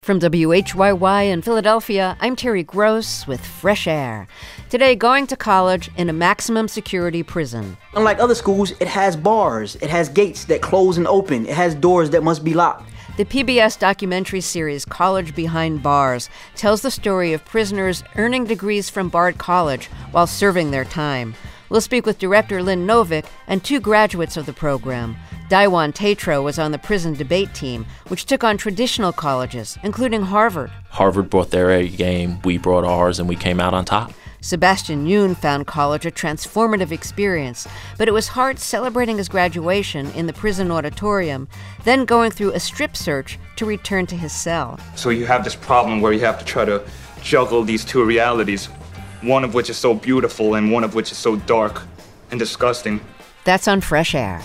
From WHYY in Philadelphia, I'm Terry Gross with Fresh Air. Today, going to college in a maximum security prison. Unlike other schools, it has bars, it has gates that close and open, it has doors that must be locked. The PBS documentary series College Behind Bars tells the story of prisoners earning degrees from Bard College while serving their time. We'll speak with director Lynn Novick and two graduates of the program. Daiwan Tatro was on the prison debate team, which took on traditional colleges, including Harvard. Harvard brought their A game, we brought ours, and we came out on top. Sebastian Yoon found college a transformative experience, but it was hard celebrating his graduation in the prison auditorium, then going through a strip search to return to his cell. So you have this problem where you have to try to juggle these two realities, one of which is so beautiful and one of which is so dark and disgusting. That's on Fresh Air.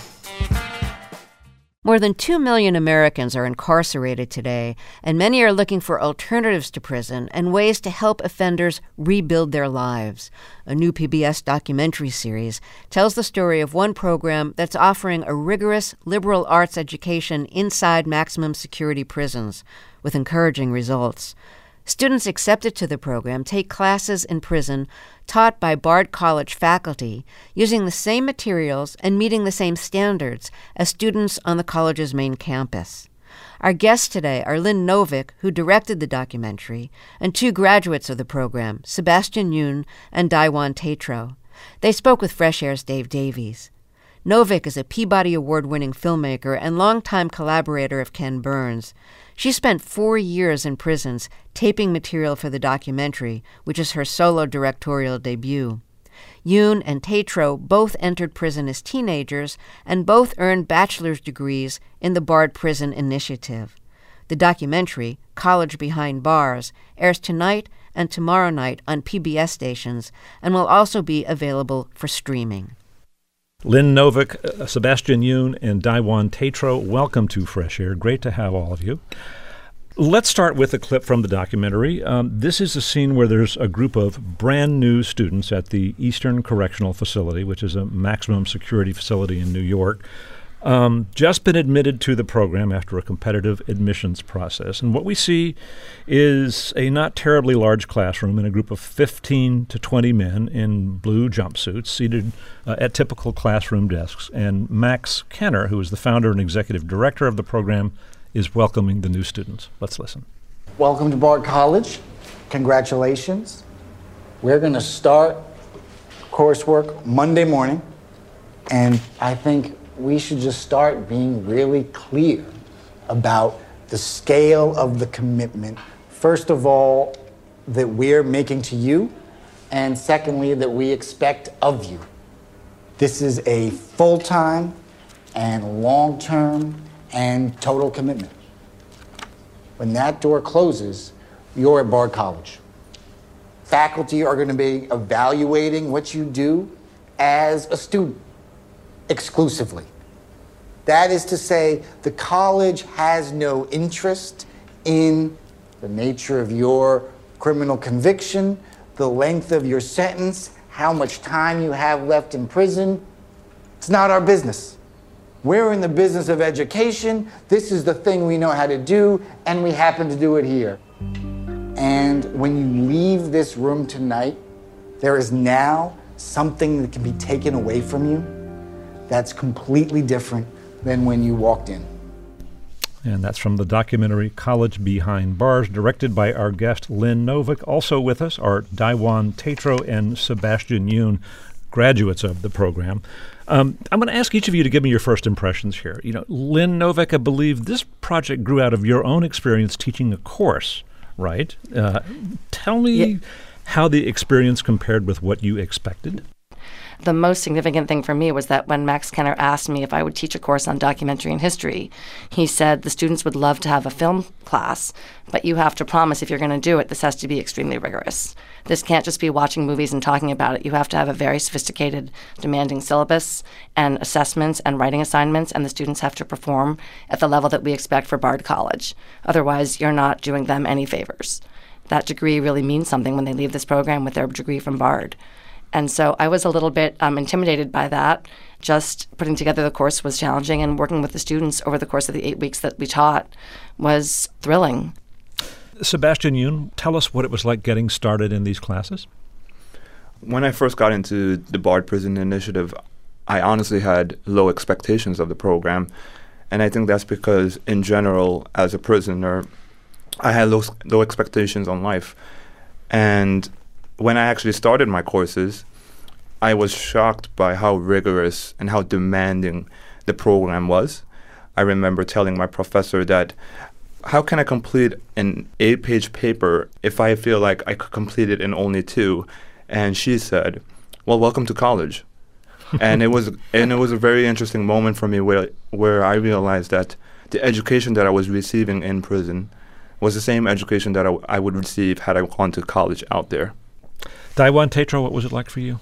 More than 2 million Americans are incarcerated today, and many are looking for alternatives to prison and ways to help offenders rebuild their lives. A new PBS documentary series tells the story of one program that's offering a rigorous liberal arts education inside maximum security prisons, with encouraging results. Students accepted to the program take classes in prison taught by Bard College faculty, using the same materials and meeting the same standards as students on the college's main campus. Our guests today are Lynn Novick, who directed the documentary, and two graduates of the program, Sebastian Yoon and Daiwan Tatro. They spoke with Fresh Air's Dave Davies. Novick is a Peabody Award-winning filmmaker and longtime collaborator of Ken Burns. She spent 4 years in prisons taping material for the documentary, which is her solo directorial debut. Yoon and Tatro both entered prison as teenagers and both earned bachelor's degrees in the Bard Prison Initiative. The documentary, College Behind Bars, airs tonight and tomorrow night on PBS stations and will also be available for streaming. Lynn Novick, Sebastian Yoon, and Daiwan Tatro, welcome to Fresh Air. Great to have all of you. Let's start with a clip from the documentary. This is a scene where there's a group of brand new students at the Eastern Correctional Facility, which is a maximum security facility in New York, just been admitted to the program after a competitive admissions process. And what we see is a not terribly large classroom and a group of 15 to 20 men in blue jumpsuits seated at typical classroom desks. And Max Kenner, who is the founder and executive director of the program, is welcoming the new students. Let's listen. Welcome to Bard College. Congratulations. We're going to start coursework Monday morning, and I think we should just start being really clear about the scale of the commitment. First of all, that we're making to you, and secondly, that we expect of you. This is a full-time and long-term and total commitment. When that door closes, you're at Bard College. Faculty are going to be evaluating what you do as a student exclusively. That is to say, the college has no interest in the nature of your criminal conviction, the length of your sentence, how much time you have left in prison. It's not our business. We're in the business of education. This is the thing we know how to do, and we happen to do it here. And when you leave this room tonight, there is now something that can be taken away from you that's completely different than when you walked in. And that's from the documentary College Behind Bars, directed by our guest Lynn Novick. Also with us are Daiwan Tatro and Sebastian Yoon, graduates of the program. I'm going to ask each of you to give me your first impressions here. Lynn Novick, I believe this project grew out of your own experience teaching a course, right? Tell me how the experience compared with what you expected. The most significant thing for me was that when Max Kenner asked me if I would teach a course on documentary and history, he said the students would love to have a film class, but you have to promise if you're going to do it, this has to be extremely rigorous. This can't just be watching movies and talking about it. You have to have a very sophisticated, demanding syllabus and assessments and writing assignments, and the students have to perform at the level that we expect for Bard College. Otherwise, you're not doing them any favors. That degree really means something when they leave this program with their degree from Bard. And so I was a little bit intimidated by that. Just putting together the course was challenging, and working with the students over the course of the 8 weeks that we taught was thrilling. Sebastian Yoon, tell us what it was like getting started in these classes. When I first got into the Bard Prison Initiative, I honestly had low expectations of the program. And I think that's because, in general, as a prisoner, I had low expectations on life. And when I actually started my courses, I was shocked by how rigorous and how demanding the program was. I remember telling my professor that, how can I complete an 8-page paper if I feel like I could complete it in only 2? And she said, well, welcome to college. And it was a very interesting moment for me where I realized that the education that I was receiving in prison was the same education that I would receive had I gone to college out there. Daiwan Tetro, what was it like for you?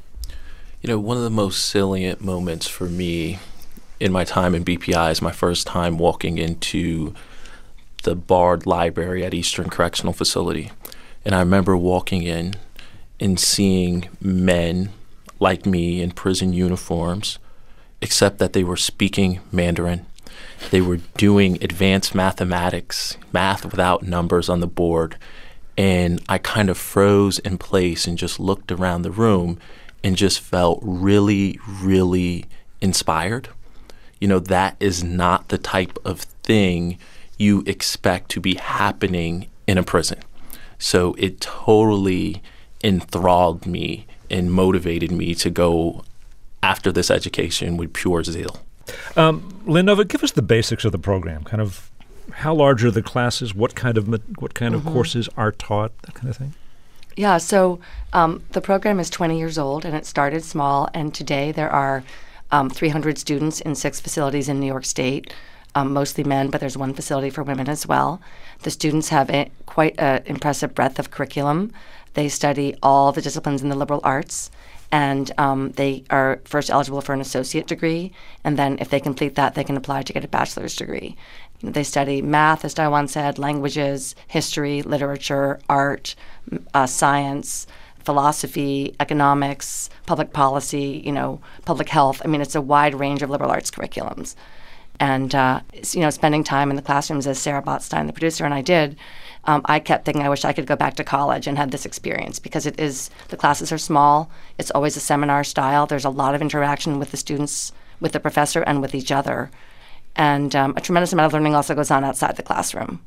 You know, one of the most salient moments for me in my time in BPI is my first time walking into the Bard Library at Eastern Correctional Facility. And I remember walking in and seeing men like me in prison uniforms, except that they were speaking Mandarin. They were doing advanced mathematics, math without numbers on the board. And I kind of froze in place and just looked around the room and just felt really, really inspired. You know, that is not the type of thing you expect to be happening in a prison. So it totally enthralled me and motivated me to go after this education with pure zeal. Lynn Novick, give us the basics of the program. Kind of how large are the classes? What kind of courses are taught? That kind of thing. Yeah, so the program is 20 years old, and it started small, and today there are 300 students in 6 facilities in New York State, mostly men, but there's one facility for women as well. The students have quite an impressive breadth of curriculum. They study all the disciplines in the liberal arts, and they are first eligible for an associate degree, and then if they complete that, they can apply to get a bachelor's degree. They study math, as Daiwan said, languages, history, literature, art, science, philosophy, economics, public policy, public health. I mean, it's a wide range of liberal arts curriculums. And, spending time in the classrooms, as Sarah Botstein, the producer, and I did, I kept thinking I wish I could go back to college and have this experience, because the classes are small. It's always a seminar style. There's a lot of interaction with the students, with the professor, and with each other. And a tremendous amount of learning also goes on outside the classroom.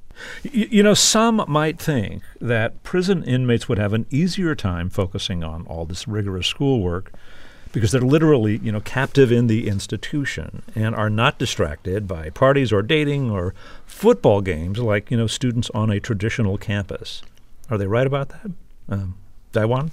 Some might think that prison inmates would have an easier time focusing on all this rigorous schoolwork because they're literally, captive in the institution and are not distracted by parties or dating or football games like, students on a traditional campus. Are they right about that? Daiwan?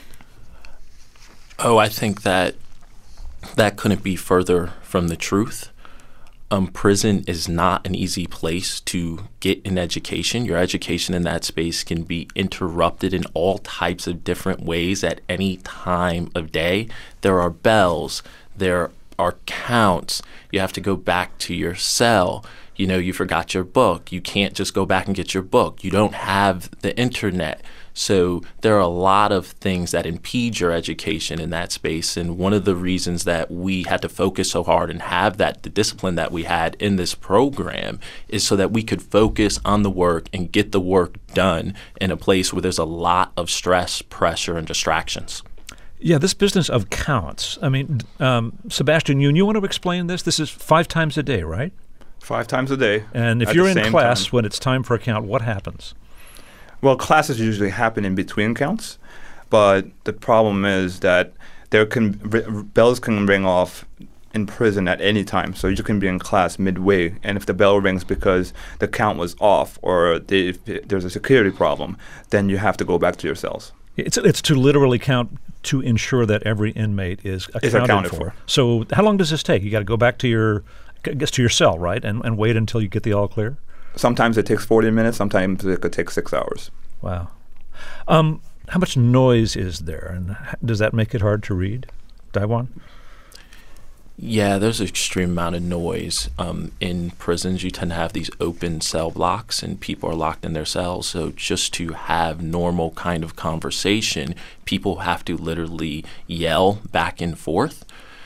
Oh, I think that couldn't be further from the truth. Prison is not an easy place to get an education. Your education in that space can be interrupted in all types of different ways at any time of day. There are bells. There are counts. You have to go back to your cell. You forgot your book. You can't just go back and get your book. You don't have the internet. So there are a lot of things that impede your education in that space. And one of the reasons that we had to focus so hard and have the discipline that we had in this program is so that we could focus on the work and get the work done in a place where there's a lot of stress, pressure, and distractions. Yeah, this business of counts. I mean, Sebastian Yoon, you want to explain this? This is 5 times a day, right? 5 times a day. And if you're in class when it's time for a count, what happens? Well, classes usually happen in between counts, but the problem is that bells can ring off in prison at any time. So you can be in class midway, and if the bell rings because the count was off or there's a security problem, then you have to go back to your cells. It's to literally count to ensure that every inmate is accounted for. So how long does this take? You got to go back to your cell, right, and wait until you get the all clear? Sometimes it takes 40 minutes. Sometimes it could take 6 hours. Wow. How much noise is there, and does that make it hard to read? Daiwan? Yeah, there's an extreme amount of noise. In prisons, you tend to have these open cell blocks, and people are locked in their cells. So just to have normal kind of conversation, people have to literally yell back and forth.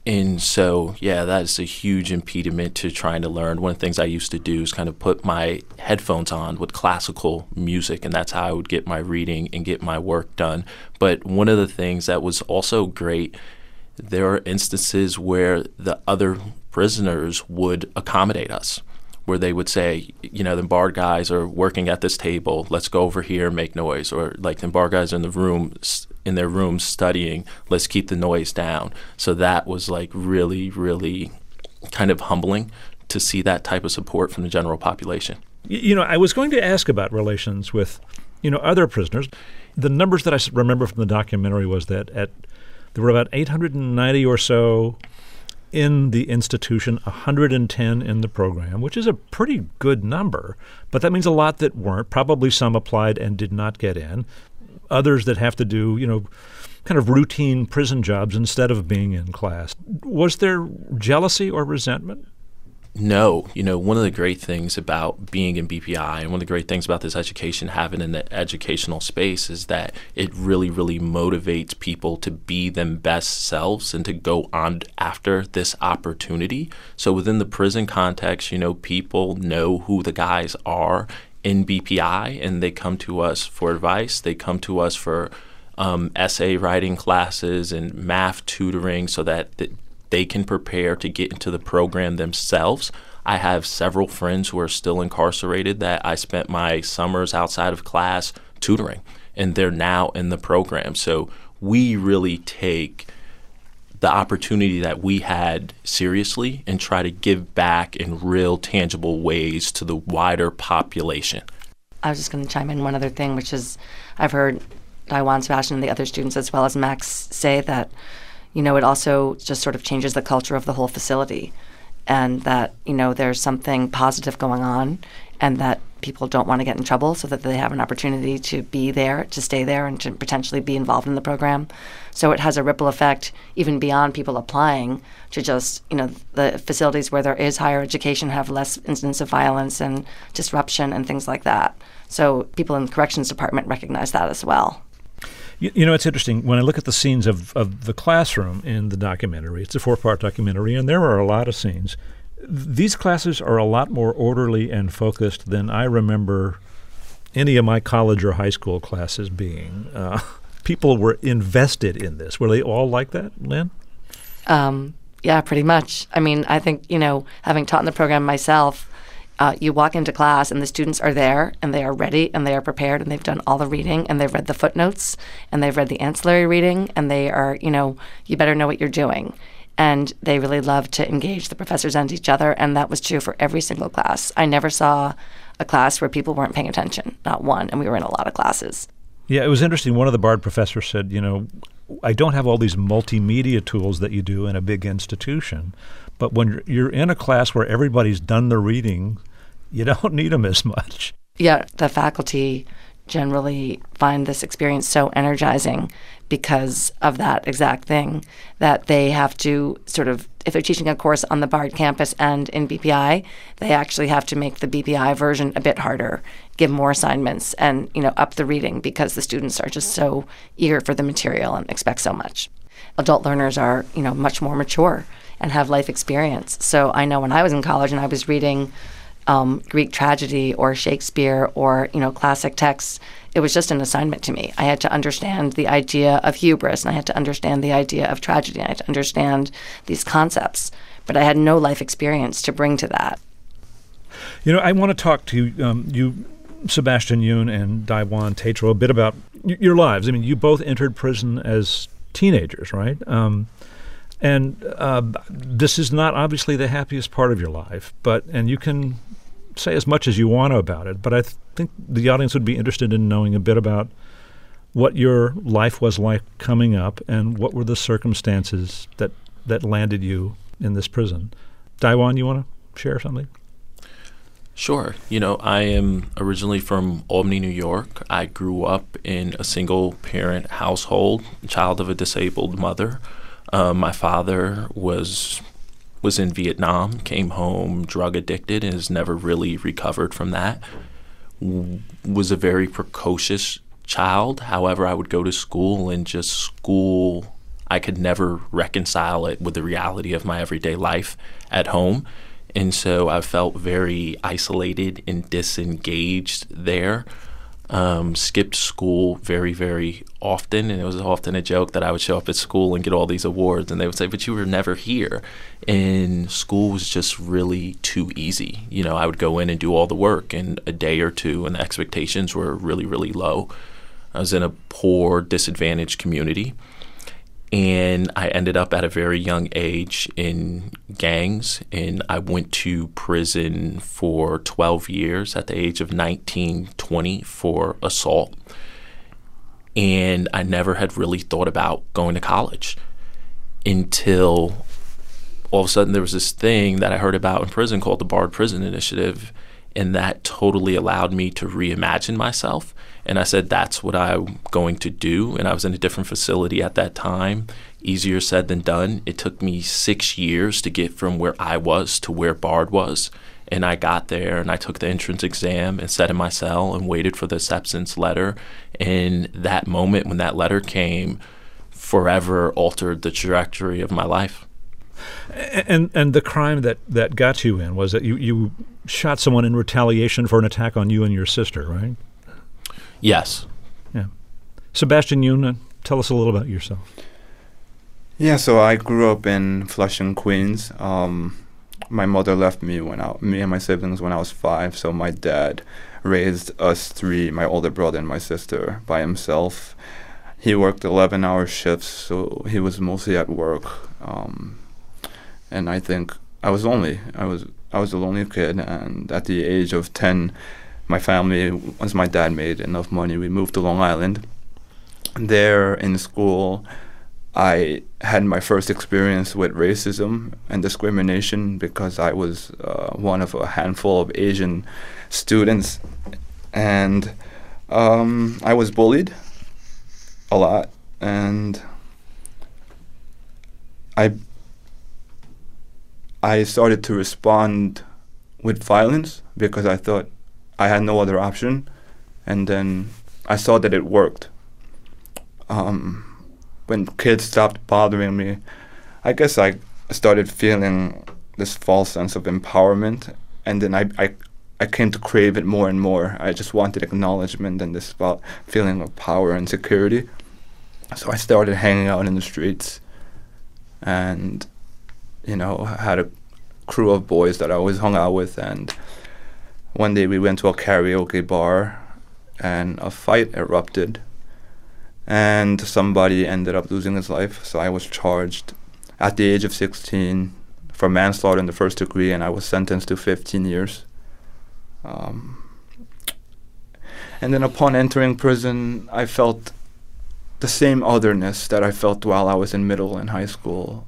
And so, yeah, that is a huge impediment to trying to learn. One of the things I used to do is kind of put my headphones on with classical music, and that's how I would get my reading and get my work done. But one of the things that was also great, there are instances where the other prisoners would accommodate us, where they would say, you know, the BARD guys are working at this table, let's go over here and make noise. Or like the BARD guys in their rooms studying, let's keep the noise down. So that was like really, really kind of humbling to see that type of support from the general population. You know, I was going to ask about relations with, you know, other prisoners. The numbers that I remember from the documentary was that there were about 890 or so in the institution, 110 in the program, which is a pretty good number. But that means a lot that weren't. Probably some applied and did not get in. Others that have to do, you know, kind of routine prison jobs instead of being in class. Was there jealousy or resentment? No. You know, one of the great things about being in BPI and one of the great things about this education, having in the educational space, is that it really, really motivates people to be them best selves and to go on after this opportunity. So within the prison context, you know, people know who the guys are in BPI, and they come to us for advice. They come to us for essay writing classes and math tutoring so that they can prepare to get into the program themselves. I have several friends who are still incarcerated that I spent my summers outside of class tutoring, and they're now in the program. So we really take the opportunity that we had seriously and try to give back in real tangible ways to the wider population. I was just going to chime in one other thing, which is I've heard Daiwan, Sebastian, and the other students as well as Max say that, you know, it also just sort of changes the culture of the whole facility, and that, you know, there's something positive going on and that people don't want to get in trouble, so that they have an opportunity to be there, to stay there, and to potentially be involved in the program. So it has a ripple effect even beyond people applying to just, you know, the facilities where there is higher education have less incidents of violence and disruption and things like that. So people in the corrections department recognize that as well. You know, it's interesting. When I look at the scenes of the classroom in the documentary, it's a 4-part documentary, and there are a lot of scenes. These classes are a lot more orderly and focused than I remember any of my college or high school classes being. People were invested in this. Were they all like that, Lynn? Yeah, pretty much. I mean, I think, you know, having taught in the program myself, you walk into class and the students are there and they are ready and they are prepared and they've done all the reading and they've read the footnotes and they've read the ancillary reading and they are, you know, you better know what you're doing. And they really love to engage the professors and each other, and that was true for every single class. I never saw a class where people weren't paying attention, not one, and we were in a lot of classes. Yeah, it was interesting. One of the BARD professors said, you know, I don't have all these multimedia tools that you do in a big institution, but when you're in a class where everybody's done the reading, you don't need them as much. Yeah, the faculty generally find this experience so energizing because of that exact thing, that they have to sort of, if they're teaching a course on the BARD campus and in BPI, they actually have to make the BPI version a bit harder, give more assignments, and, you know, up the reading because the students are just so eager for the material and expect so much. Adult learners are, you know, much more mature and have life experience. So I know when I was in college and I was reading Greek tragedy or Shakespeare or, you know, classic texts, it was just an assignment to me. I had to understand the idea of hubris, and I had to understand the idea of tragedy, and I had to understand these concepts. But I had no life experience to bring to that. You know, I want to talk to you, Sebastian Yoon and Daiwan Tetro, a bit about your lives. I mean, you both entered prison as teenagers, right? And this is not obviously the happiest part of your life, and you can say as much as you want about it, but I think the audience would be interested in knowing a bit about what your life was like coming up and what were the circumstances that landed you in this prison. Daiwan, you want to share something? Sure. You know, I am originally from Albany, New York. I grew up in a single-parent household, child of a disabled mother. My father was in Vietnam, came home drug addicted, and has never really recovered from that. Was a very precocious child. However, I would go to school and just school I could never reconcile it with the reality of my everyday life at home. And so I felt very isolated and disengaged there. Skipped school very, very often, and it was often a joke that I would show up at school and get all these awards, and they would say, but you were never here. And school was just really too easy. You know, I would go in and do all the work in a day or two, and the expectations were really, really low. I was in a poor, disadvantaged community, and I ended up at a very young age in gangs, and I went to prison for 12 years at the age of 19, 20 for assault. And I never had really thought about going to college until all of a sudden there was this thing that I heard about in prison called the Barred Prison Initiative, and that totally allowed me to reimagine myself. And I said, that's what I'm going to do. And I was in a different facility at that time. Easier said than done. It took me 6 years to get from where I was to where Bard was. And I got there and I took the entrance exam and sat in my cell and waited for the acceptance letter. And that moment when that letter came forever altered the trajectory of my life. And the crime that got you in was that you shot someone in retaliation for an attack on you and your sister, right? Yes. Yeah. Sebastian Yoon, tell us a little about yourself. Yeah, so I grew up in Flushing, Queens. My mother left me me and my siblings when I was 5, so my dad raised us 3, my older brother and my sister, by himself. He worked 11-hour shifts, so he was mostly at work. And I think I was lonely. I was a lonely kid, and at the age of 10, my family, once my dad made enough money, we moved to Long Island. There in school, I had my first experience with racism and discrimination because I was one of a handful of Asian students, and I was bullied a lot, and I started to respond with violence because I thought I had no other option, and then I saw that it worked. When kids stopped bothering me, I guess I started feeling this false sense of empowerment, and then I came to crave it more and more. I just wanted acknowledgement and this feeling of power and security. So I started hanging out in the streets, and had a crew of boys that I always hung out with, and one day we went to a karaoke bar and a fight erupted and somebody ended up losing his life. So I was charged at the age of 16 for manslaughter in the first degree, and I was sentenced to 15 years. And then upon entering prison, I felt the same otherness that I felt while I was in middle and high school.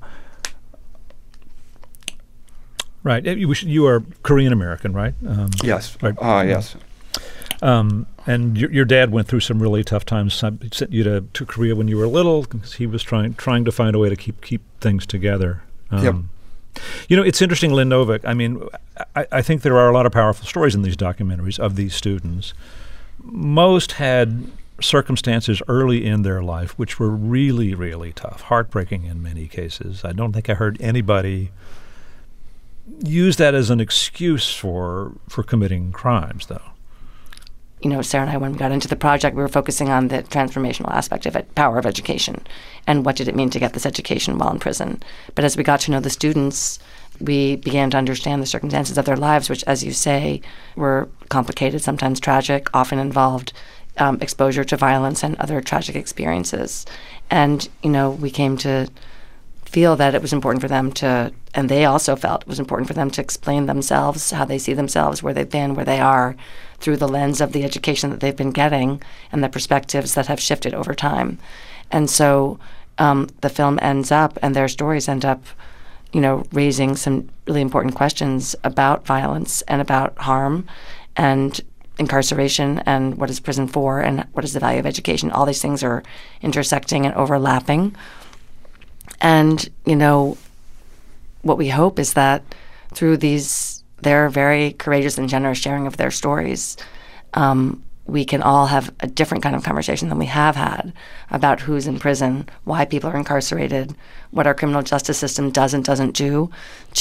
Right. You are Korean American, right? Yes. Right. Yes. And your dad went through some really tough times. He sent you to Korea when you were little because he was trying to find a way to keep things together. Yep. It's interesting, Lynn Novick. I mean, I think there are a lot of powerful stories in these documentaries of these students. Most had circumstances early in their life which were really, really tough, heartbreaking in many cases. I don't think I heard anybody use that as an excuse for committing crimes, though. Sarah and I, when we got into the project, we were focusing on the transformational aspect of it, power of education, and what did it mean to get this education while in prison. But as we got to know the students, we began to understand the circumstances of their lives, which, as you say, were complicated, sometimes tragic, often involved exposure to violence and other tragic experiences. And, we came to feel that it was important for them to, and they also felt it was important for them to explain themselves, how they see themselves, where they've been, where they are, through the lens of the education that they've been getting and the perspectives that have shifted over time. And so the film ends up, and their stories end up, raising some really important questions about violence and about harm and incarceration and what is prison for and what is the value of education. All these things are intersecting and overlapping. And, what we hope is that through their very courageous and generous sharing of their stories, we can all have a different kind of conversation than we have had about who's in prison, why people are incarcerated, what our criminal justice system does and doesn't do.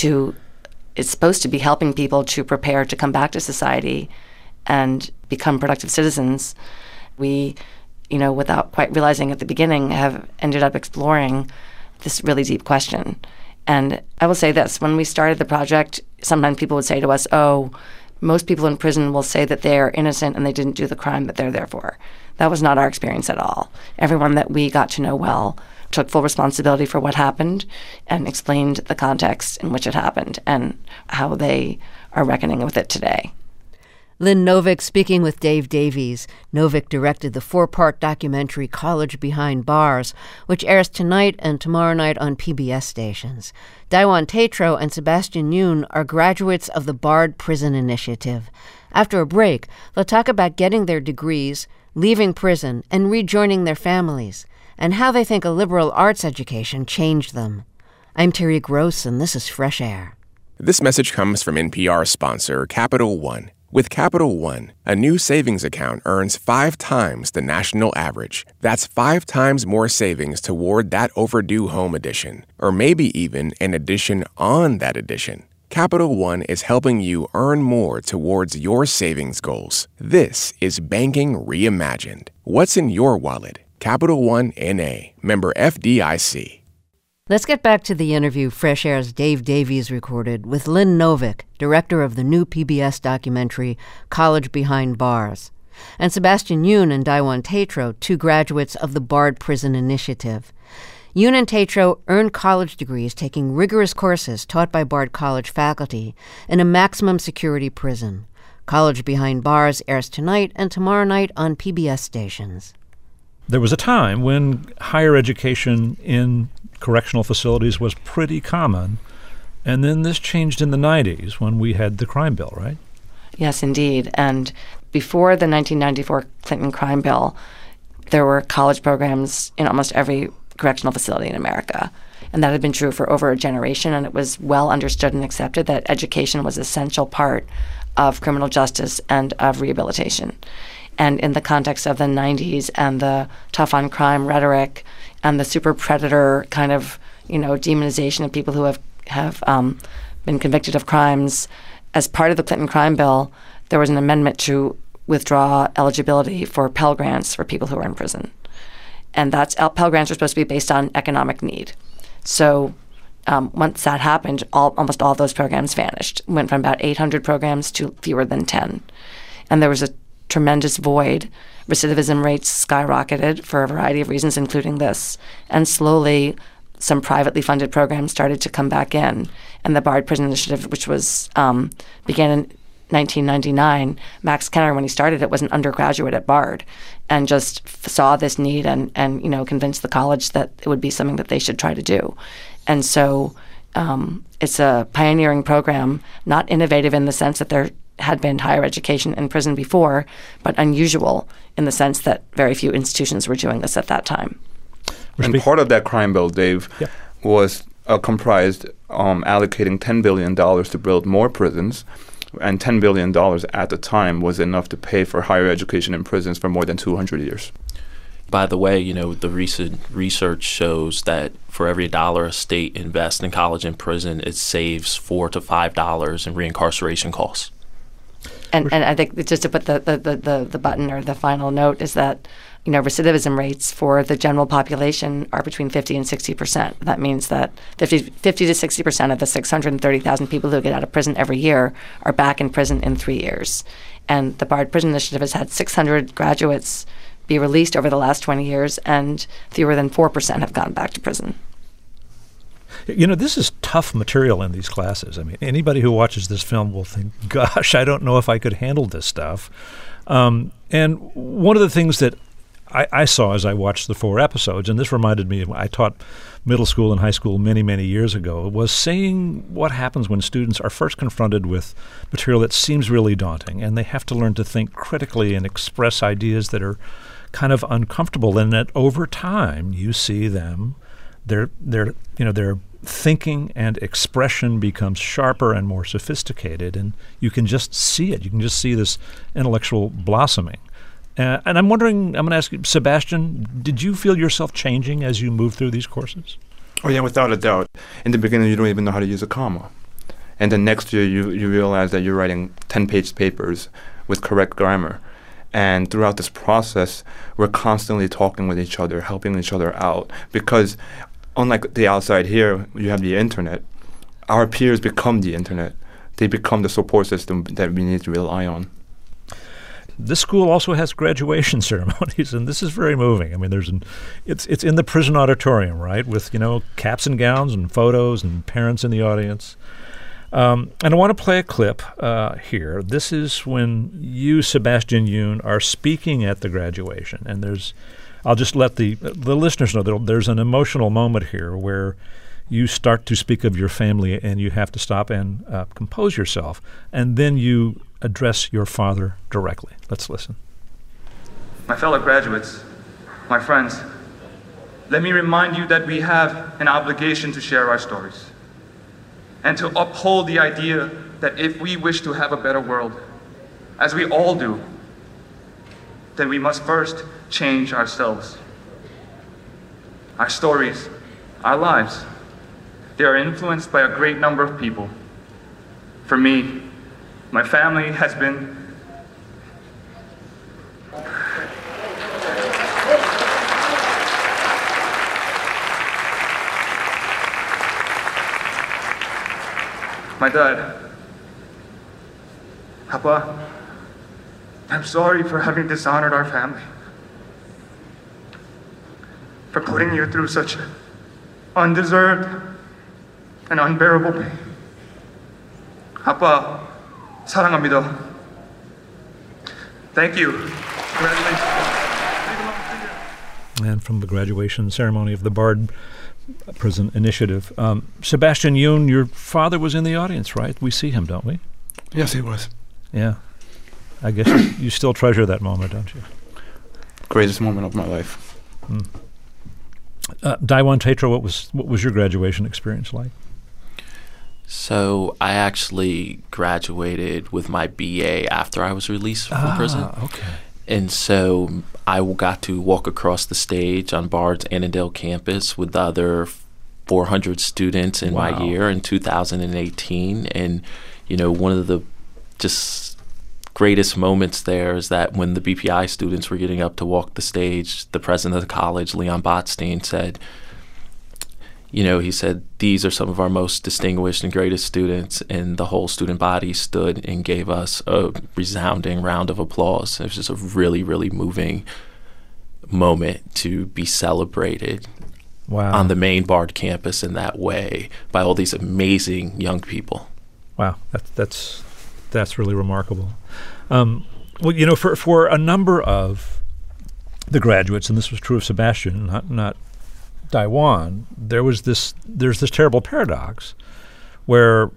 It's supposed to be helping people to prepare to come back to society and become productive citizens. We, without quite realizing at the beginning, have ended up exploring this really deep question. And I will say this, when we started the project, sometimes people would say to us, oh, most people in prison will say that they are innocent and they didn't do the crime that they're there for. That was not our experience at all. Everyone that we got to know well took full responsibility for what happened and explained the context in which it happened and how they are reckoning with it today. Lynn Novick speaking with Dave Davies. Novick directed the 4-part documentary College Behind Bars, which airs tonight and tomorrow night on PBS stations. Daiwan Tatro and Sebastian Yoon are graduates of the Bard Prison Initiative. After a break, they'll talk about getting their degrees, leaving prison, and rejoining their families, and how they think a liberal arts education changed them. I'm Terry Gross, and this is Fresh Air. This message comes from NPR sponsor Capital One. With Capital One, a new savings account earns 5 times the national average. That's 5 times more savings toward that overdue home edition, or maybe even an addition on that addition. Capital One is helping you earn more towards your savings goals. This is banking reimagined. What's in your wallet? Capital One N.A., member FDIC. Let's get back to the interview Fresh Air's Dave Davies recorded with Lynn Novick, director of the new PBS documentary College Behind Bars, and Sebastian Yoon and Daiwan Tatro, 2 graduates of the Bard Prison Initiative. Yoon and Tatro earned college degrees taking rigorous courses taught by Bard College faculty in a maximum security prison. College Behind Bars airs tonight and tomorrow night on PBS stations. There was a time when higher education in correctional facilities was pretty common, and then this changed in the 90s when we had the crime bill, right? Yes, indeed. And before the 1994 Clinton crime bill, there were college programs in almost every correctional facility in America. And that had been true for over a generation, and it was well understood and accepted that education was an essential part of criminal justice and of rehabilitation. And in the context of the 90s and the tough on crime rhetoric and the super predator kind of, demonization of people who have been convicted of crimes, as part of the Clinton crime bill, there was an amendment to withdraw eligibility for Pell Grants for people who are in prison. And Pell Grants are supposed to be based on economic need. So once that happened, almost all of those programs vanished. Went from about 800 programs to fewer than 10. And there was a tremendous void. Recidivism rates skyrocketed for a variety of reasons, including this. And slowly, some privately funded programs started to come back in. And the Bard Prison Initiative, which was began in 1999, Max Kenner, when he started it, was an undergraduate at Bard and just saw this need and convinced the college that it would be something that they should try to do. And so it's a pioneering program, not innovative in the sense that there had been higher education in prison before, but unusual in the sense that very few institutions were doing this at that time. And part of that crime bill, Dave, was comprised allocating $10 billion to build more prisons, and $10 billion at the time was enough to pay for higher education in prisons for more than 200 years. By the way, the recent research shows that for every $1 a state invests in college and prison, it saves $4 to $5 in reincarceration costs. And I think just to put the button or the final note is that, recidivism rates for the general population are between 50 and 60%. That means that 50 to 60% of the 630,000 people who get out of prison every year are back in prison in 3 years. And the Bard Prison Initiative has had 600 graduates be released over the last 20 years, and fewer than 4% have gone back to prison. This is tough material in these classes. I mean, anybody who watches this film will think, gosh, I don't know if I could handle this stuff. And one of the things that I saw as I watched the 4 episodes, and this reminded me of I taught middle school and high school many, many years ago, was seeing what happens when students are first confronted with material that seems really daunting, and they have to learn to think critically and express ideas that are kind of uncomfortable, and that over time you see them, their thinking and expression becomes sharper and more sophisticated, and you can just see it. You can just see this intellectual blossoming. And I'm wondering, I'm going to ask you, Sebastian, did you feel yourself changing as you moved through these courses? Oh, yeah, without a doubt. In the beginning, you don't even know how to use a comma. And then next year, you realize that you're writing 10-page papers with correct grammar. And throughout this process, we're constantly talking with each other, helping each other out. Because unlike the outside here, you have the internet. Our peers become the internet. They become the support system that we need to rely on. This school also has graduation ceremonies, and this is very moving. I mean, it's in the prison auditorium, right, with caps and gowns and photos and parents in the audience. And I want to play a clip here. This is when you, Sebastian Yoon, are speaking at the graduation, and I'll just let the listeners know that there's an emotional moment here where you start to speak of your family, and you have to stop and compose yourself, and then you address your father directly. Let's listen. My fellow graduates, my friends, let me remind you that we have an obligation to share our stories and to uphold the idea that if we wish to have a better world, as we all do, then we must first change ourselves. Our stories, our lives, they are influenced by a great number of people. For me, my family has been my dad. Papa, I'm sorry for having dishonored our family, for putting you through such undeserved and unbearable pain. Papa, 사랑합니다. Thank you. Congratulations. And from the graduation ceremony of the Bard Prison Initiative, Sebastian Yoon, your father was in the audience, right? We see him, don't we? Yes, he was. Yeah. I guess you still treasure that moment, don't you? Greatest moment of my life. Daiwan Tetro, what was your graduation experience like? So I actually graduated with my BA after I was released from prison. Okay. And so I got to walk across the stage on Bard's Annandale campus with the other 400 students in my year in 2018. And, one of the just greatest moments there is that when the BPI students were getting up to walk the stage, the president of the college, Leon Botstein, said, he said, these are some of our most distinguished and greatest students, and the whole student body stood and gave us a resounding round of applause. It was just a really, really moving moment to be celebrated on the main Bard campus in that way by all these amazing young people. Wow, that's really remarkable. For a number of the graduates, and this was true of Sebastian, not Daiwan, there's this terrible paradox where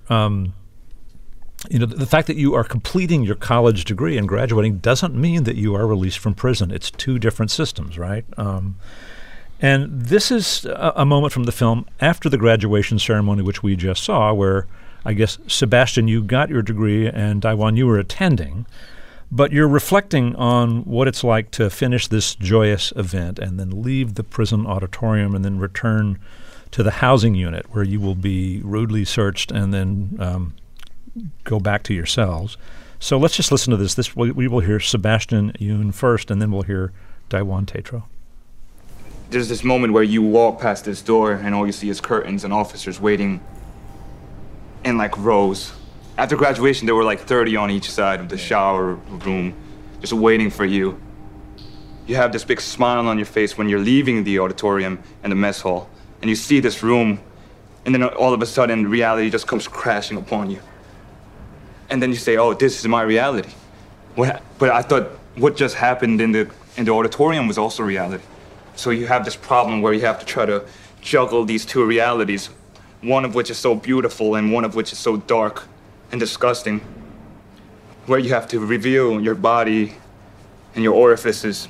the fact that you are completing your college degree and graduating doesn't mean that you are released from prison. It's two different systems, right? And this is a moment from the film after the graduation ceremony, which we just saw, where I guess, Sebastian, you got your degree, and Daiwan, you were attending. But you're reflecting on what it's like to finish this joyous event and then leave the prison auditorium and then return to the housing unit where you will be rudely searched and then go back to your cells. So let's just listen to this. We will hear Sebastian Yoon first, and then we'll hear Daiwan Tetro. There's this moment where you walk past this door and all you see is curtains and officers waiting in rows. After graduation, there were 30 on each side of the shower room, just waiting for you. You have this big smile on your face when you're leaving the auditorium and the mess hall, and you see this room, and then all of a sudden, reality just comes crashing upon you. And then you say, oh, this is my reality. But I thought what just happened in the auditorium was also reality. So you have this problem where you have to try to juggle these two realities, one of which is so beautiful and one of which is so dark and disgusting, where you have to reveal your body and your orifices.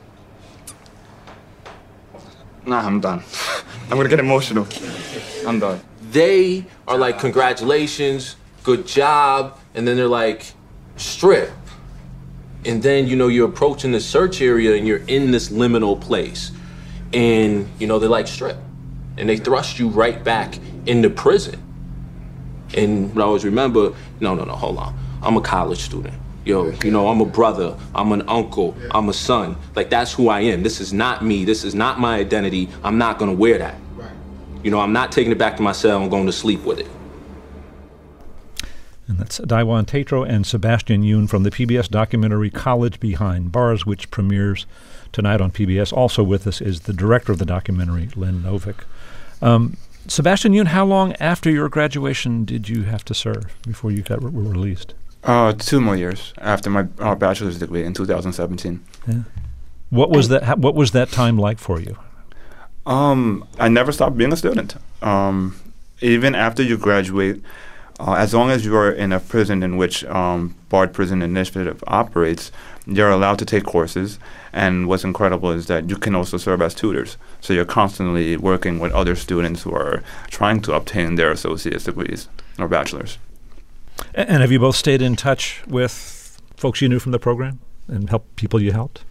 Nah, I'm done. I'm gonna get emotional. I'm done. They are like, congratulations, good job, and then they're like, strip. And then, you're approaching the search area and you're in this liminal place. And, they like strip. And they thrust you right back into prison. And I always remember, no, hold on. I'm a college student. I'm a brother, I'm an uncle, I'm a son. Like, that's who I am. This is not me. This is not my identity. I'm not going to wear that. I'm not taking it back to my cell and going to sleep with it. And that's Daiwan Tatro and Sebastian Yoon from the PBS documentary College Behind Bars, which premieres tonight on PBS. Also with us is the director of the documentary, Lynn Novick. Sebastian Yoon, how long after your graduation did you have to serve before you were released? 2 more years after my bachelor's degree in 2017. Yeah. What was that? What was that time like for you? I never stopped being a student. Even after you graduate, as long as you are in a prison in which Bard Prison Initiative operates, you're allowed to take courses. And what's incredible is that you can also serve as tutors. So you're constantly working with other students who are trying to obtain their associate's degrees or bachelor's. And have you both stayed in touch with folks you knew from the program and people you helped?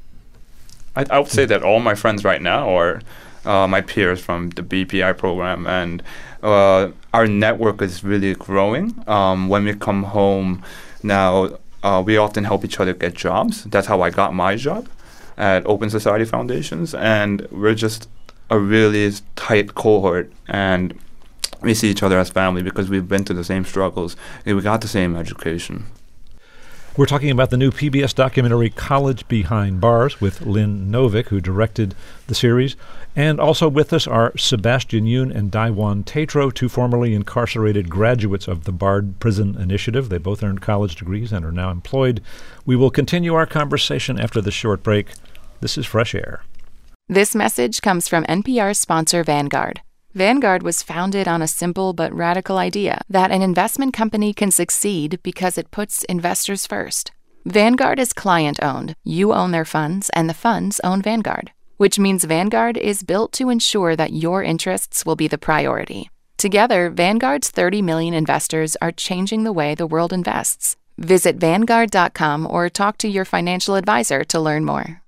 I would say that all my friends right now are my peers from the BPI program, and our network is really growing. When we come home now, we often help each other get jobs. That's how I got my job at Open Society Foundations, and we're just a really tight cohort, and we see each other as family because we've been through the same struggles and we got the same education. We're talking about the new PBS documentary College Behind Bars with Lynn Novick, who directed the series. And also with us are Sebastian Yoon and Daiwan Tatro, two formerly incarcerated graduates of the Bard Prison Initiative. They both earned college degrees and are now employed. We will continue our conversation after the short break. This is Fresh Air. This message comes from NPR's sponsor, Vanguard. Vanguard was founded on a simple but radical idea that an investment company can succeed because it puts investors first. Vanguard is client-owned. You own their funds, and the funds own Vanguard, which means Vanguard is built to ensure that your interests will be the priority. Together, Vanguard's 30 million investors are changing the way the world invests. Visit Vanguard.com or talk to your financial advisor to learn more.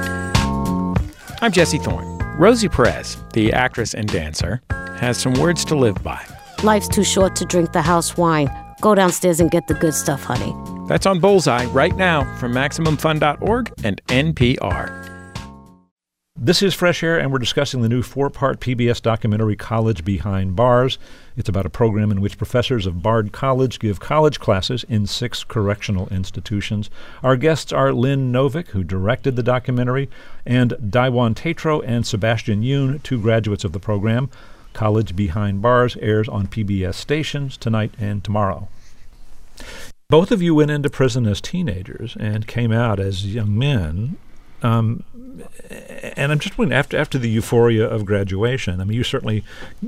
I'm Jesse Thorne. Rosie Perez, the actress and dancer, has some words to live by. Life's too short to drink the house wine. Go downstairs and get the good stuff, honey. That's on Bullseye right now from MaximumFun.org and NPR. This is Fresh Air, and we're discussing the new 4-part PBS documentary College Behind Bars. It's about a program in which professors of Bard College give college classes in 6 correctional institutions. Our guests are Lynn Novick, who directed the documentary, and Daiwan Tatro and Sebastian Yoon, 2 graduates of the program. College Behind Bars airs on PBS stations tonight and tomorrow. Both of you went into prison as teenagers and came out as young men. And I'm just wondering, after the euphoria of graduation, I mean, you certainly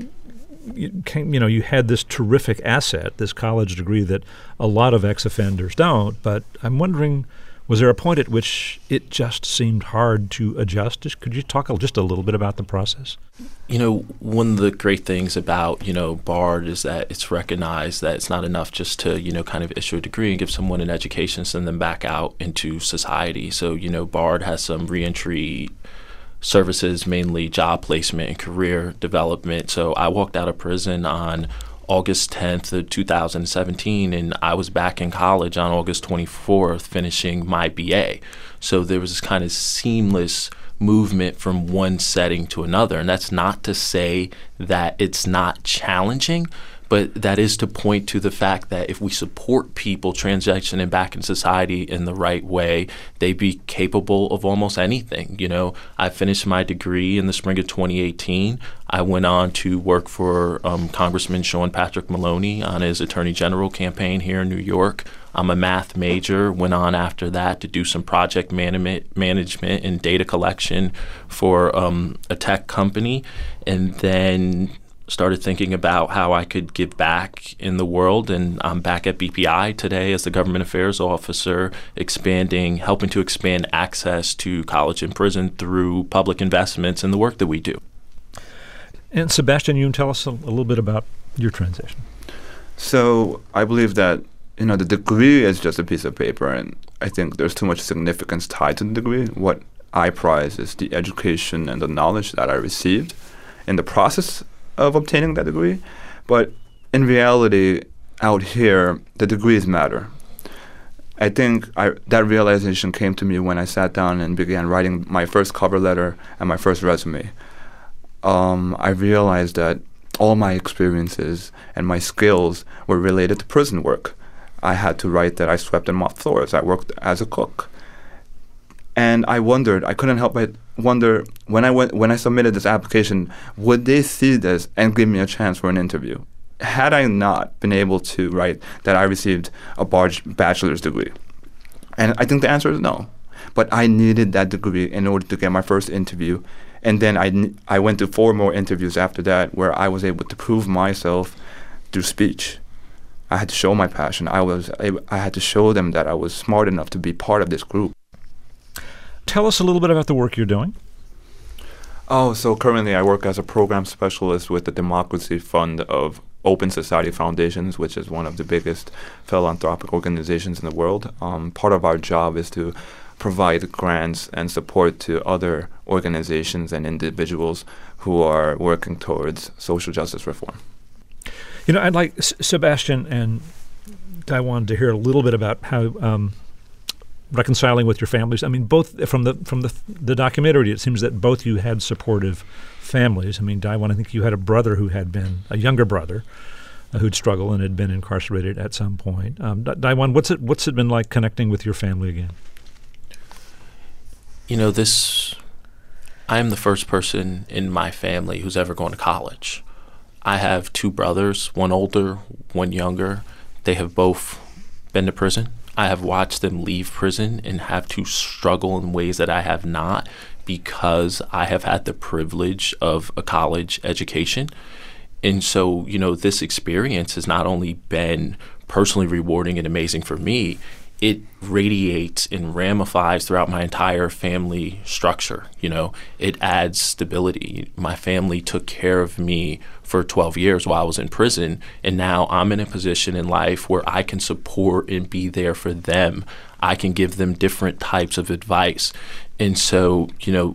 you had this terrific asset, this college degree that a lot of ex-offenders don't. But I'm wondering, was there a point at which it just seemed hard to adjust? Could you talk just a little bit about the process? One of the great things about, Bard is that it's recognized that it's not enough just to, kind of issue a degree and give someone an education, send them back out into society. So, Bard has some reentry services, mainly job placement and career development. So I walked out of prison on August 10th of 2017, and I was back in college on August 24th finishing my BA. So there was this kind of seamless movement from one setting to another. And that's not to say that it's not challenging, but that is to point to the fact that if we support people transitioning back in society in the right way, they be capable of almost anything. I finished my degree in the spring of 2018. I went on to work for Congressman Sean Patrick Maloney on his Attorney General campaign here in New York. I'm a math major, went on after that to do some project management and data collection for a tech company, and then started thinking about how I could give back in the world. And I'm back at BPI today as the government affairs officer, helping to expand access to college and prison through public investments and the work that we do. And Sebastian, you can tell us a little bit about your transition. So I believe that, the degree is just a piece of paper, and I think there's too much significance tied to the degree. What I prize is the education and the knowledge that I received in the process of obtaining that degree. But in reality, out here, the degrees matter. I think that realization came to me when I sat down and began writing my first cover letter and my first resume. I realized that all my experiences and my skills were related to prison work. I had to write that I swept and mopped floors. I worked as a cook. And I couldn't help but wonder, when I submitted this application, would they see this and give me a chance for an interview? Had I not been able to write that I received a bachelor's degree? And I think the answer is no. But I needed that degree in order to get my first interview. And then I went to 4 more interviews after that where I was able to prove myself through speech. I had to show my passion. I had to show them that I was smart enough to be part of this group. Tell us a little bit about the work you're doing. So currently I work as a program specialist with the Democracy Fund of Open Society Foundations, which is one of the biggest philanthropic organizations in the world. Part of our job is to provide grants and support to other organizations and individuals who are working towards social justice reform. I'd like Sebastian and Daiwan to hear a little bit about how reconciling with your families. I mean, both from the documentary, it seems that both you had supportive families. I mean, Daiwan, I think you had a brother who had been a younger brother who'd struggled and had been incarcerated at some point. Daiwan, what's it been like connecting with your family again? I am the first person in my family who's ever gone to college. I have 2 brothers, one older, one younger. They have both been to prison. I have watched them leave prison and have to struggle in ways that I have not, because I have had the privilege of a college education. And so, this experience has not only been personally rewarding and amazing for me, it radiates and ramifies throughout my entire family structure. It adds stability. My family took care of me for 12 years while I was in prison, and now I'm in a position in life where I can support and be there for them. I can give them different types of advice. And so,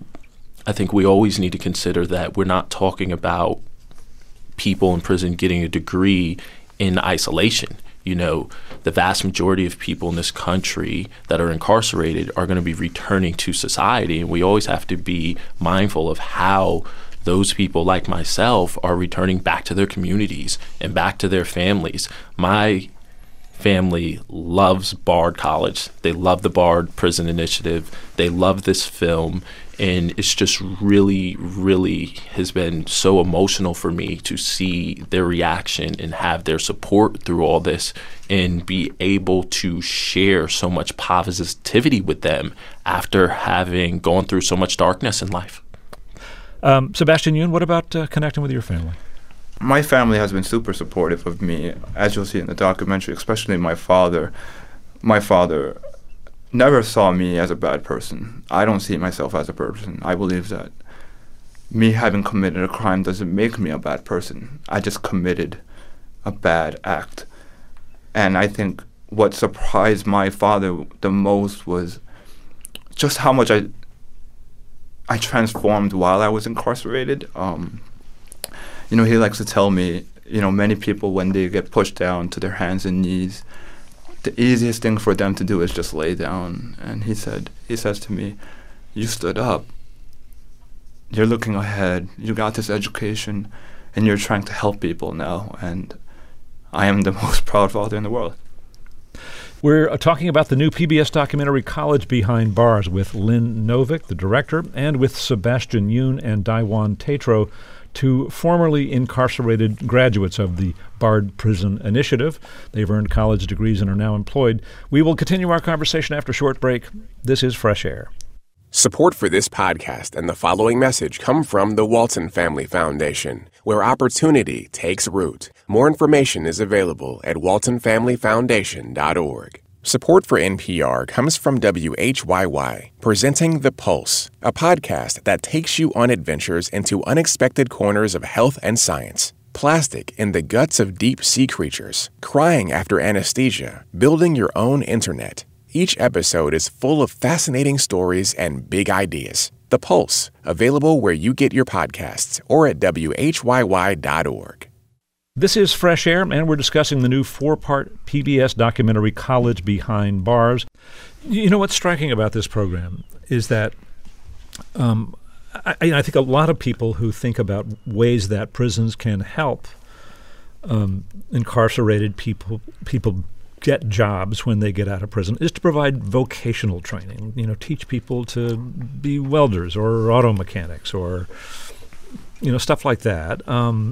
I think we always need to consider that we're not talking about people in prison getting a degree in isolation. The vast majority of people in this country that are incarcerated are going to be returning to society, and we always have to be mindful of how those people like myself are returning back to their communities and back to their families. My family loves Bard College. They love the Bard Prison Initiative. They love this film. And it's just really, really has been so emotional for me to see their reaction and have their support through all this and be able to share so much positivity with them after having gone through so much darkness in life. Sebastian Yoon, what about connecting with your family? My family has been super supportive of me, as you'll see in the documentary, especially my father. My father never saw me as a bad person. I don't see myself as a person. I believe that me having committed a crime doesn't make me a bad person. I just committed a bad act. And I think what surprised my father the most was just how much I transformed while I was incarcerated. He likes to tell me, many people, when they get pushed down to their hands and knees, the easiest thing for them to do is just lay down. And he says to me, "You stood up. You're looking ahead. You got this education, and you're trying to help people now." And I am the most proud father in the world. We're talking about the new PBS documentary College Behind Bars with Lynn Novick, the director, and with Sebastian Yoon and Daiwan Tatro, 2 formerly incarcerated graduates of the Bard Prison Initiative. They've earned college degrees and are now employed. We will continue our conversation after a short break. This is Fresh Air. Support for this podcast and the following message come from the Walton Family Foundation, where opportunity takes root. More information is available at waltonfamilyfoundation.org. Support for NPR comes from WHYY, presenting The Pulse, a podcast that takes you on adventures into unexpected corners of health and science. plastic in the guts of deep sea creatures, crying after anesthesia, building your own internet. Each episode is full of fascinating stories and big ideas. The Pulse, available where you get your podcasts or at WHYY.org. This is Fresh Air, and we're discussing the new 4-part PBS documentary, College Behind Bars. You know what's striking about this program is that I think a lot of people who think about ways that prisons can help incarcerated people get jobs when they get out of prison is to provide vocational training. Teach people to be welders or auto mechanics or stuff like that. I'm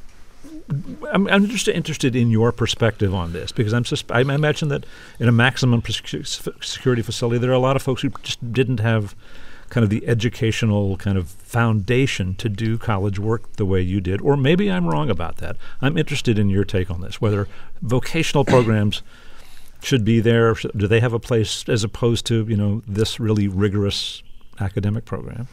just interested in your perspective on this because I imagine that in a maximum security facility there are a lot of folks who just didn't have kind of the educational kind of foundation to do college work the way you did, or maybe I'm wrong about that. I'm interested in your take on this, whether vocational programs should be there. Do they have a place as opposed to, this really rigorous academic program?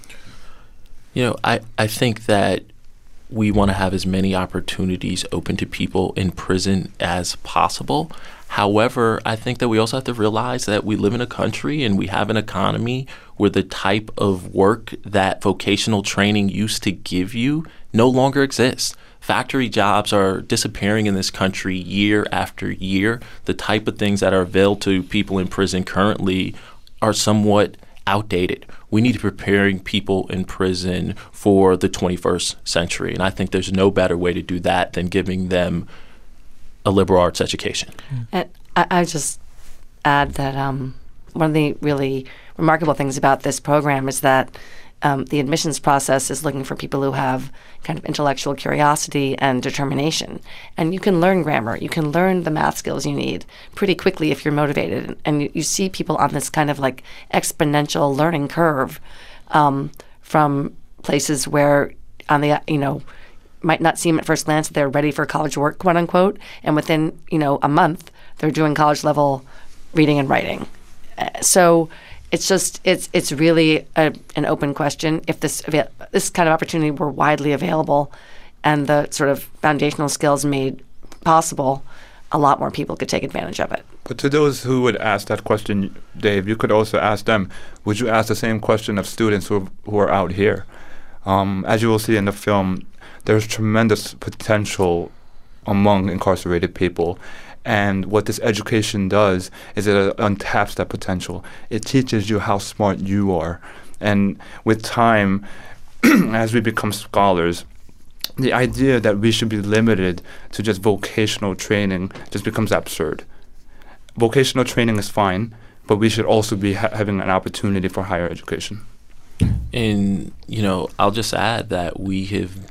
I think that we want to have as many opportunities open to people in prison as possible. However, I think that we also have to realize that we live in a country and we have an economy where the type of work that vocational training used to give you no longer exists. Factory jobs are disappearing in this country year after year. The type of things that are available to people in prison currently are somewhat outdated. We need to be preparing people in prison for the 21st century. And I think there's no better way to do that than giving them a liberal arts education. And I just add that one of the really remarkable things about this program is that the admissions process is looking for people who have kind of intellectual curiosity and determination. And you can learn grammar. You can learn the math skills you need pretty quickly if you're motivated. And you see people on this kind of like exponential learning curve from places where on the, might not seem at first glance that they're ready for college work, quote unquote. And within, a month, they're doing college level reading and writing. So it's just it's really an open question. If this kind of opportunity were widely available and the sort of foundational skills made possible, a lot more people could take advantage of it. But to those who would ask that question, Dave, you could also ask them, would you ask the same question of students who are out here? As you will see in the film, there's tremendous potential among incarcerated people. And what this education does is it untaps that potential. It teaches you how smart you are. And with time, as we become scholars, the idea that we should be limited to just vocational training just becomes absurd. Vocational training is fine, but we should also be having an opportunity for higher education. And, I'll just add that we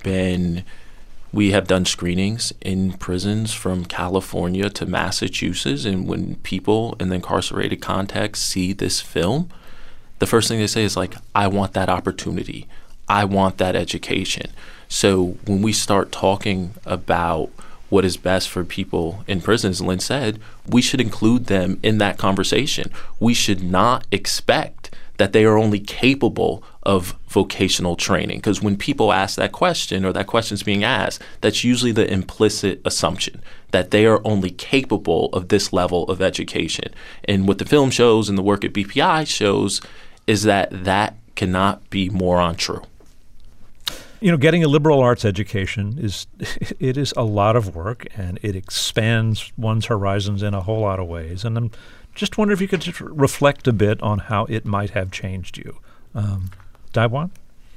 have done screenings in prisons from California to Massachusetts, and when people in the incarcerated context see this film, the first thing they say is like, I want that opportunity. I want that education. So when we start talking about what is best for people in prison, as Lynn said, we should include them in that conversation. We should not expect that they are only capable of vocational training. Because when people ask that question or that question's being asked, that's usually the implicit assumption that they are only capable of this level of education. And what the film shows and the work at BPI shows is that cannot be more untrue. Getting a liberal arts education is a lot of work, and it expands one's horizons in a whole lot of ways. And I'm just wonder if you could just reflect a bit on how it might have changed you. Daiwan?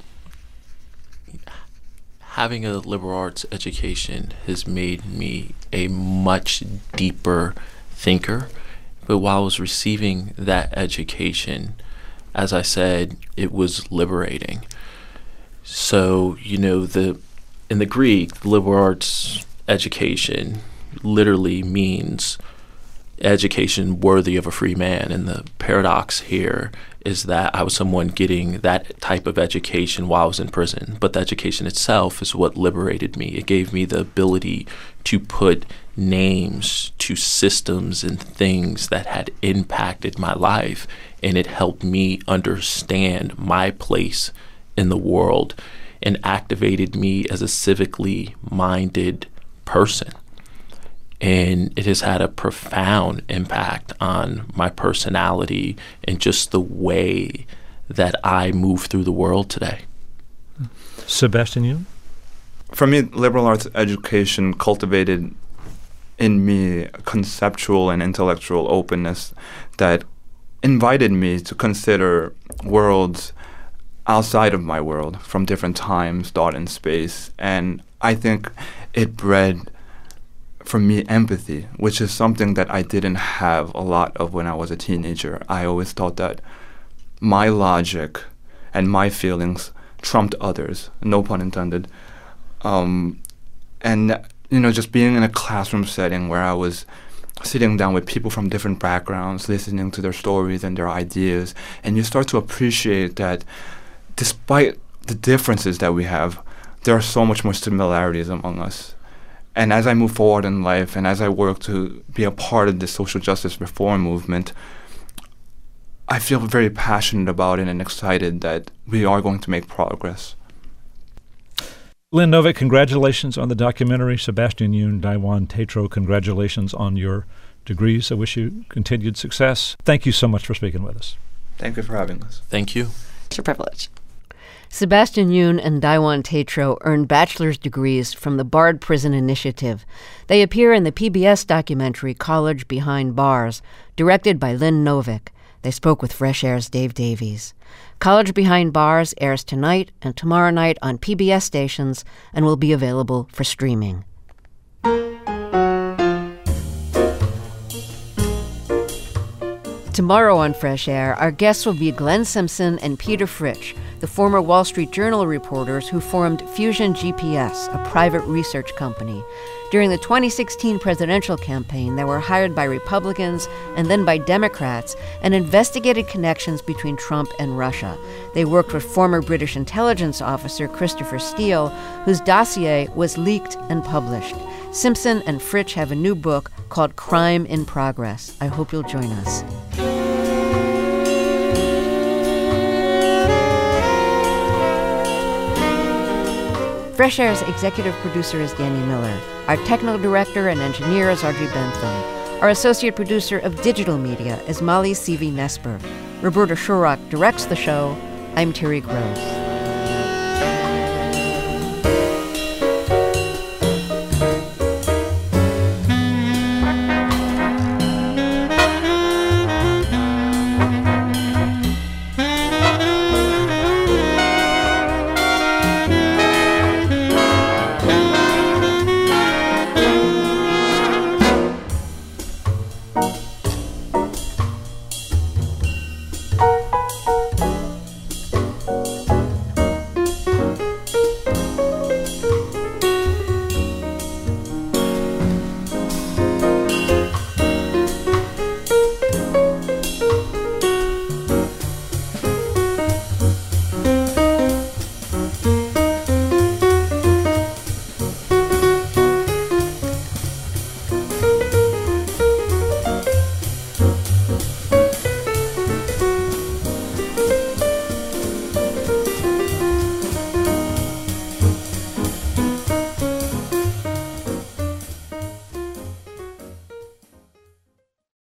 Having a liberal arts education has made me a much deeper thinker. But while I was receiving that education, as I said, it was liberating. So, in the Greek, liberal arts education literally means education worthy of a free man. And the paradox here is that I was someone getting that type of education while I was in prison. But the education itself is what liberated me. It gave me the ability to put names to systems and things that had impacted my life. And it helped me understand my place in the world. and activated me as a civically minded person. And it has had a profound impact on my personality and just the way that I move through the world today. Sebastian, you? For me, liberal arts education cultivated in me a conceptual and intellectual openness that invited me to consider worlds outside of my world from different times, thought, and space. And I think it bred for me empathy, which is something that I didn't have a lot of when I was a teenager. I always thought that my logic and my feelings trumped others, no pun intended. And, just being in a classroom setting where I was sitting down with people from different backgrounds, listening to their stories and their ideas, and you start to appreciate that despite the differences that we have, there are so much more similarities among us. And as I move forward in life and as I work to be a part of the social justice reform movement, I feel very passionate about it and excited that we are going to make progress. Lynn Novick, congratulations on the documentary. Sebastian Yoon, Daiwan Tetro, congratulations on your degrees. I wish you continued success. Thank you so much for speaking with us. Thank you for having us. Thank you. It's a privilege. Sebastian Yoon and Daiwan Tetro earned bachelor's degrees from the Bard Prison Initiative. They appear in the PBS documentary College Behind Bars, directed by Lynn Novick. They spoke with Fresh Air's Dave Davies. College Behind Bars airs tonight and tomorrow night on PBS stations and will be available for streaming. Tomorrow on Fresh Air, our guests will be Glenn Simpson and Peter Fritsch, the former Wall Street Journal reporters who formed Fusion GPS, a private research company. During the 2016 presidential campaign, they were hired by Republicans and then by Democrats and investigated connections between Trump and Russia. They worked with former British intelligence officer Christopher Steele, whose dossier was leaked and published. Simpson and Fritsch have a new book called Crime in Progress. I hope you'll join us. Fresh Air's executive producer is Danny Miller. Our technical director and engineer is Audrey Bentham. Our associate producer of digital media is Molly Seavey-Nesper. Roberta Shurrock directs the show. I'm Terry Gross.